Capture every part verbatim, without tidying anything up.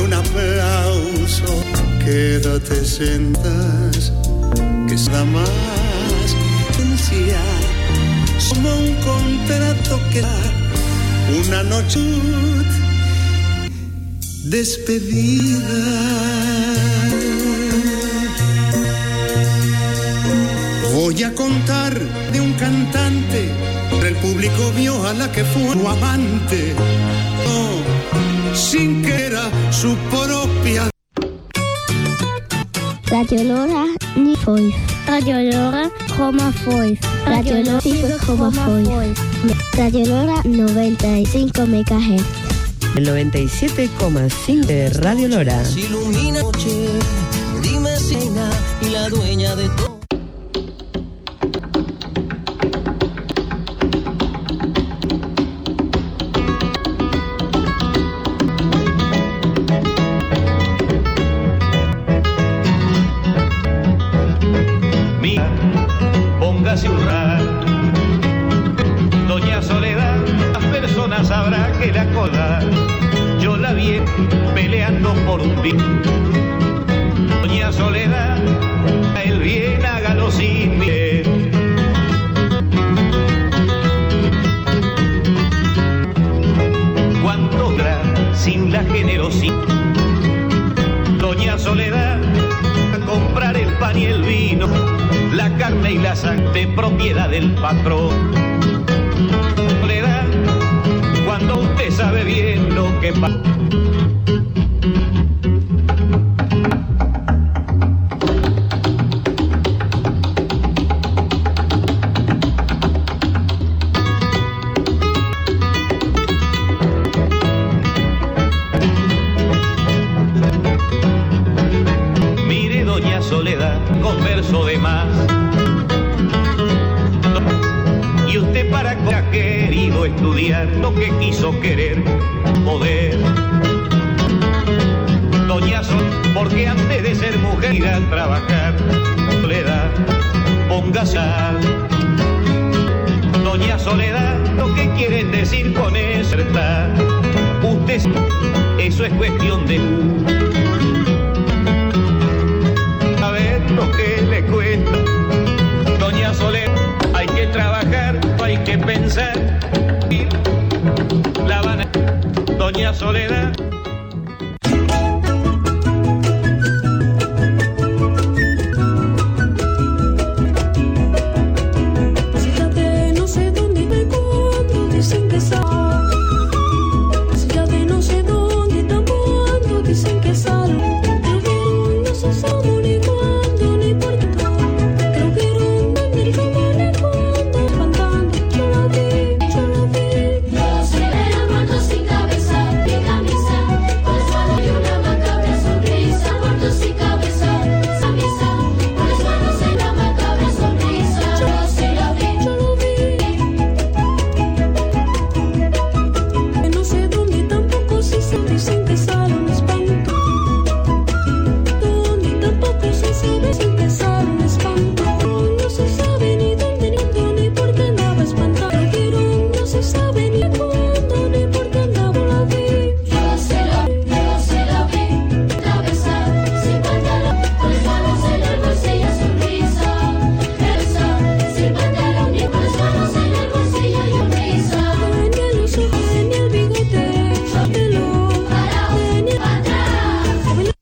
un aplauso. Quédate sentas, que es la más esencial. Como un contrato que da una noche despedida. Voy a contar de un cantante, el público vio a la que fue su amante, no, sin que era su propia. Radio Lora ni Foif. Radio Lora Roma Foif. Radio Lora Roma Foif. Radio Lora noventa y cinco megahertz. El noventa y siete coma cinco de Radio Lora. Si ilumina noche, dime Sina y la dueña de todo. Póngase un rar, doña Soledad, las personas sabrá que la cola, yo la vi peleando por un bien. Doña Soledad, el bien hágalo sin mirar. Cuánto gran sin la generosidad. Doña Soledad, a comprar el pan y el vino, la carne y la sangre propiedad del patrón. Soledad, cuando usted sabe bien lo que pasa. Mire, doña Soledad, converso de más. Y usted para que ha querido estudiar lo que quiso querer poder. Doña Sol, porque antes de ser mujer ir a trabajar. Soledad, póngase a. Doña Soledad, lo que quieren decir con eso está. Usted, eso es cuestión de. A ver lo que le cuento. Doña Soledad, hay que trabajar, hay que pensar. La Habana, doña Soledad. Fíjate, no sé dónde me cuando dicen que sal. Fíjate, no sé dónde tan cuando dicen que sal. Creo que no se sabe ni cuándo ni por qué. Creo que ronda ni cómo ni cuándo. Espantando, yo la vi, yo la vi. Los cereros muertos sin cabeza, sin camisa, por el suelo y una macabra sonrisa. Muertos sin cabeza, sin camisa, por el suelo y una macabra sonrisa. Yo sí la vi, yo lo vi. Que no sé dónde tampoco si se dicen que sale un espanto. Dónde tampoco se sabe si que sale un espanto. No se sabe ni dónde ni cuándo ni por qué andaba espantado. Pero no se sabe ni cuándo ni por qué andaba la vi. yo sí la vi, yo sí la vi. Cabeza, sin pantalón, por el suelo en el bolsillo sonrisa. Cabeza, sin pantalón y por el suelo en el bolsillo y una risa. Tenía los ojos, tenía el bigote, pelo, Parado, tenía atrás.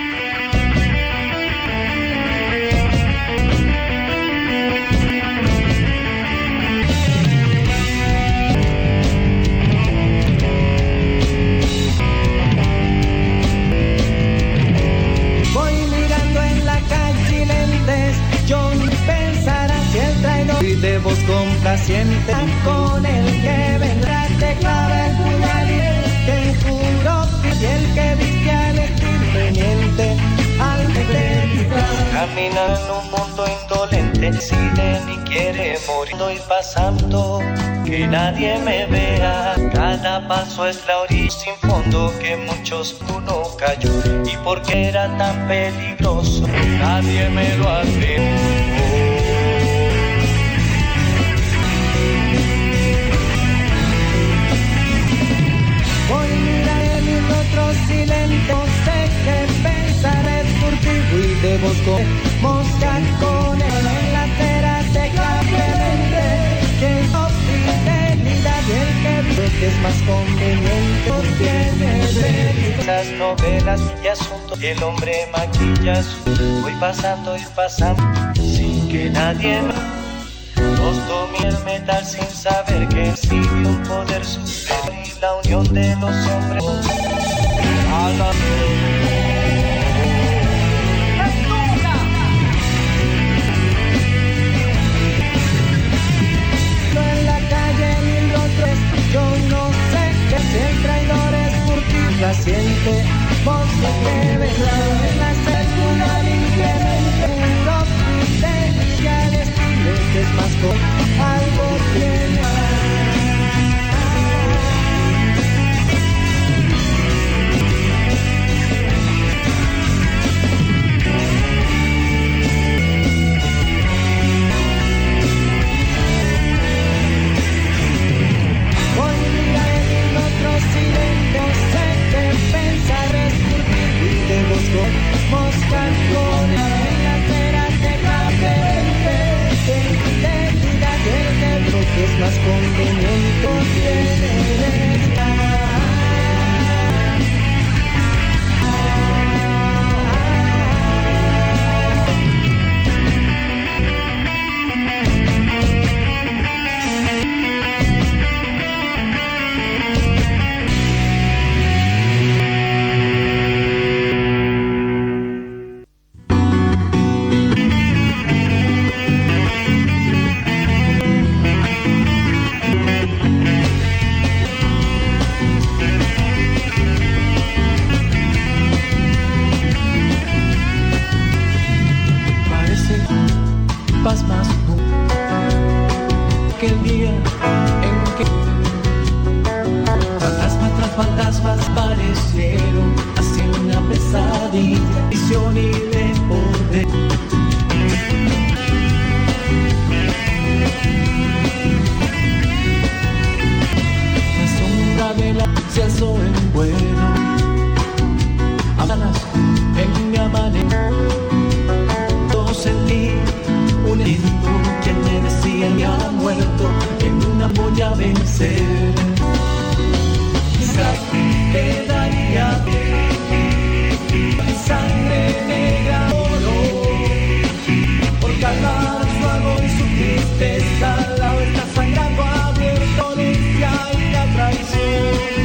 Voy mirando en la calle lentes, yo ni pensará si el traidor y de voz complaciente con el que vendrá te clava el puñal y te juro y el que viste al inconveniente al que camina en un mundo indolente, decide ni quiere morir. Estoy pasando, que nadie me vea. Cada paso es la orilla sin fondo que muchos uno cayó. Y porque era tan peligroso, nadie me lo advirtió. Voy mirando en otros silencios vos con mosca con él en las ceras de claramente que no fidelidad y el que vive que es más conveniente tiene de esas novelas y asuntos el hombre maquilla su voy pasando y pasando sin que nadie nos tome el metal sin saber que existe un poder superior y la unión de los hombres a la en la calle mil rostros yo no sé que si el traidor es furtivo la siente vos que vendrá en la segunda limpiamente los fidelidades que es más con algo tiene hoy día en otro silencio sé que pensar es furtivo y te busco mosca con en las ceras de café identidad del negro que es más conveniente tiene estar. Más que el día en que fantasmas tras fantasmas parecieron así una pesadilla, visión y de poder. La sombra de la se alzó en vuelo, amanas en mi amanecer, todo sentí un espíritu que me decía me ha muerto en una voy a vencer quizás quedaría mi sangre negra oro por calmar su agua y su tristeza la está sangrando abierto violencia y la traición.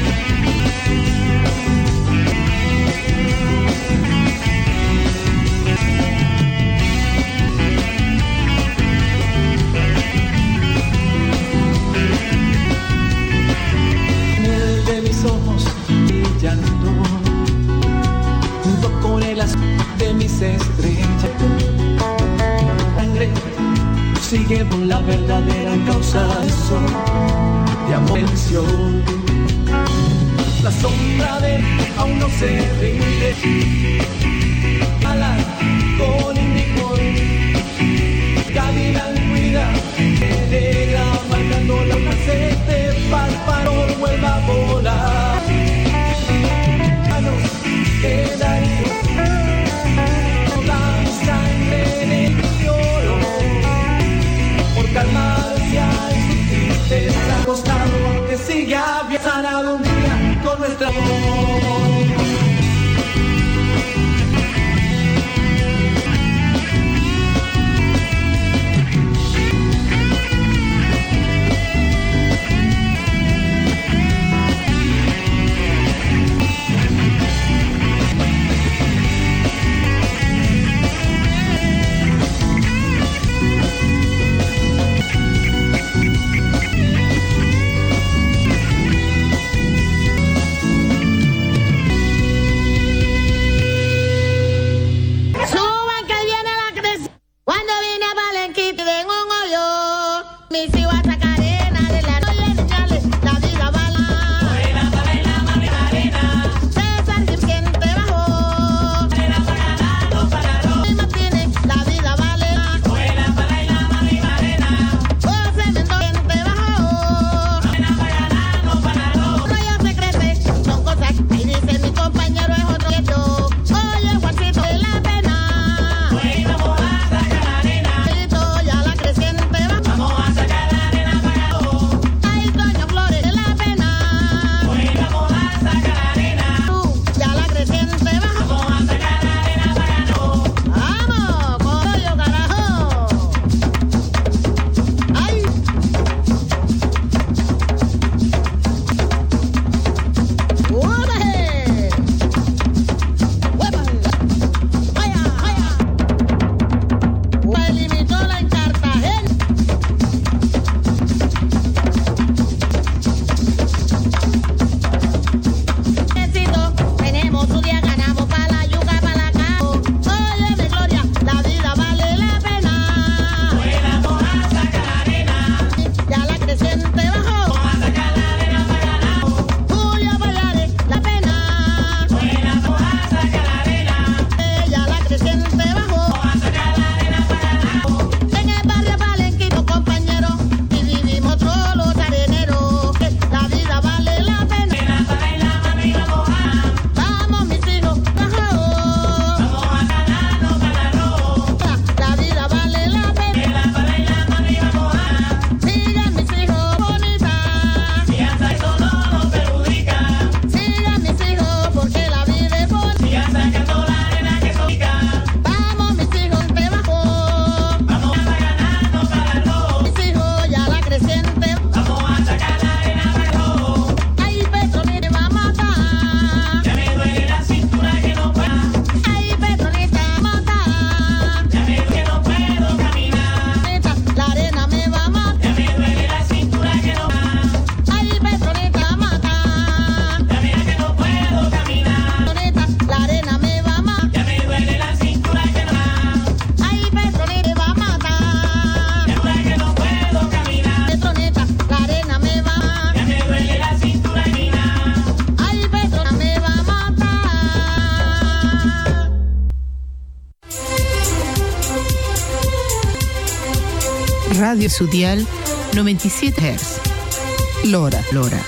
Ojos brillando junto con el azul de mis estrellas sangre sigue por la verdadera causa del sol de amor venció la sombra de aún no se rinde ala con indicón Gavilán cuida negra marcando la clase de párparo vuelva a volar manos quedaríos toda mi sangre en el oro por calmarse a su tristeza acostado aunque siga bien sanado un día con nuestra voz. Dice mi compañero es otro que yo. Oye, Juancito, de la pena. Radio Sudial noventa y siete hertz. Lora, Lora.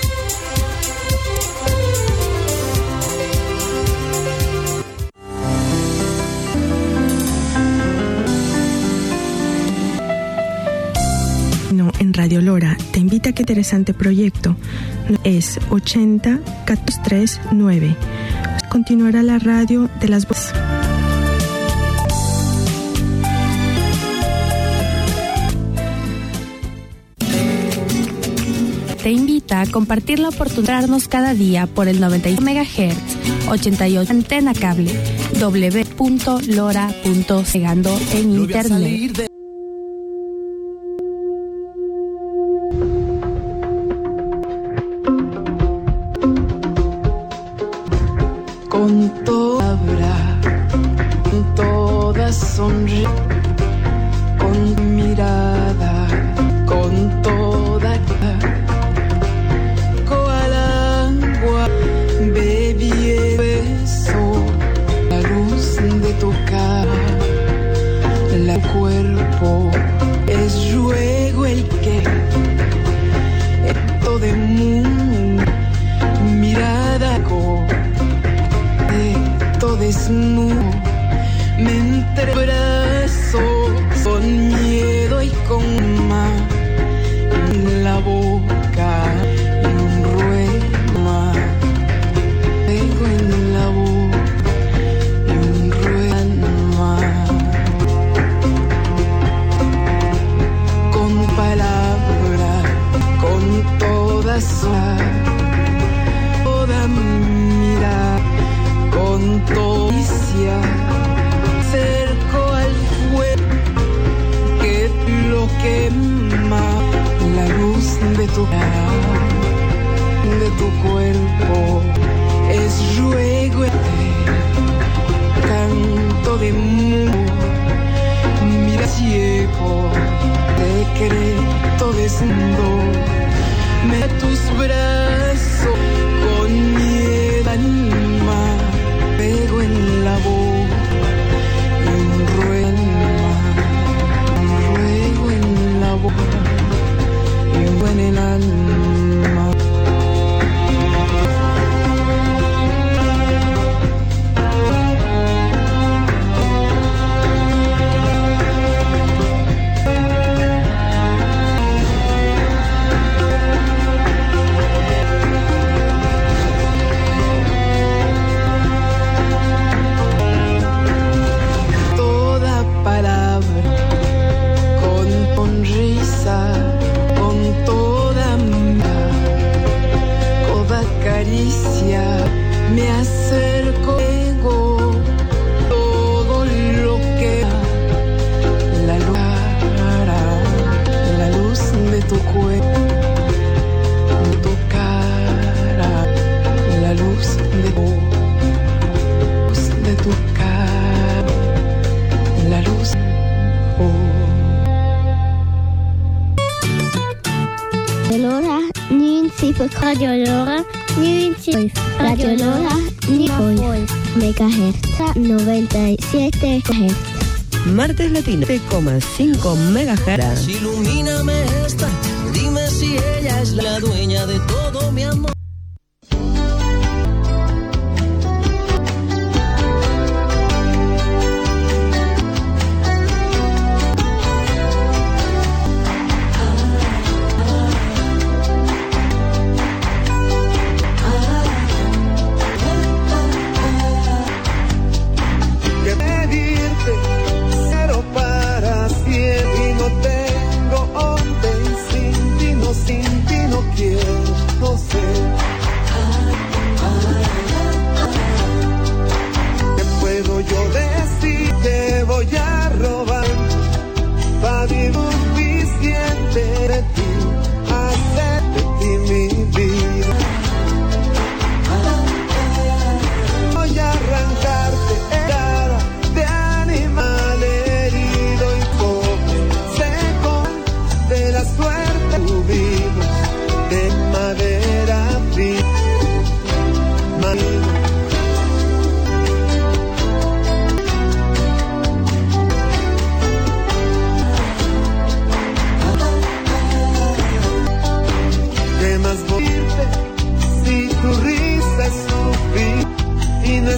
En Radio Lora te invita a que interesante proyecto es ochenta catorce treinta y nueve. Continuará la radio de las voces. Te invita a compartir la oportunidad de darnos cada día por el noventa y ocho megahertz, ochenta y ocho antena cable, w punto lora punto segando en internet. Con toda, con toda sonrisa, con mirada, con toda al agua, bebí el beso, la luz de tu cara, el cuerpo es ruego el que esto de mundo, mirada con desnudo, me entrebrazo con miedo y con más en la boca y un ruego más, tengo en la boca y un ruego más, con palabras, con todas toda mirada, con toicia, cerco al fuego que lo quema, la luz de tu cara, de tu cuerpo, es ruego este canto de mundo, mira ciego, decreto desnudo, me tus brazos con miedo anima. Pego en la boca y un ruego más, un ruego en la boca y un buen en el alma. Con toda toda caricia me acerco, ego, todo lo que la luz, la luz de tu cuerpo, tu cara, la luz de tu, luz de tu cara, la luz. Lora, Radio Lora, Radio Lora, megahertz, noventa y siete megahertz. Martes Latino, siete coma cinco megahertz. Ilumíname esta, dime si ella es la dueña de todo mi amor. Sin ti no quiero, no sé.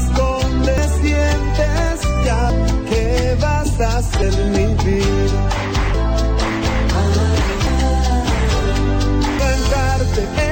¿dónde sientes ya que vas a ser mi vida? Cantarte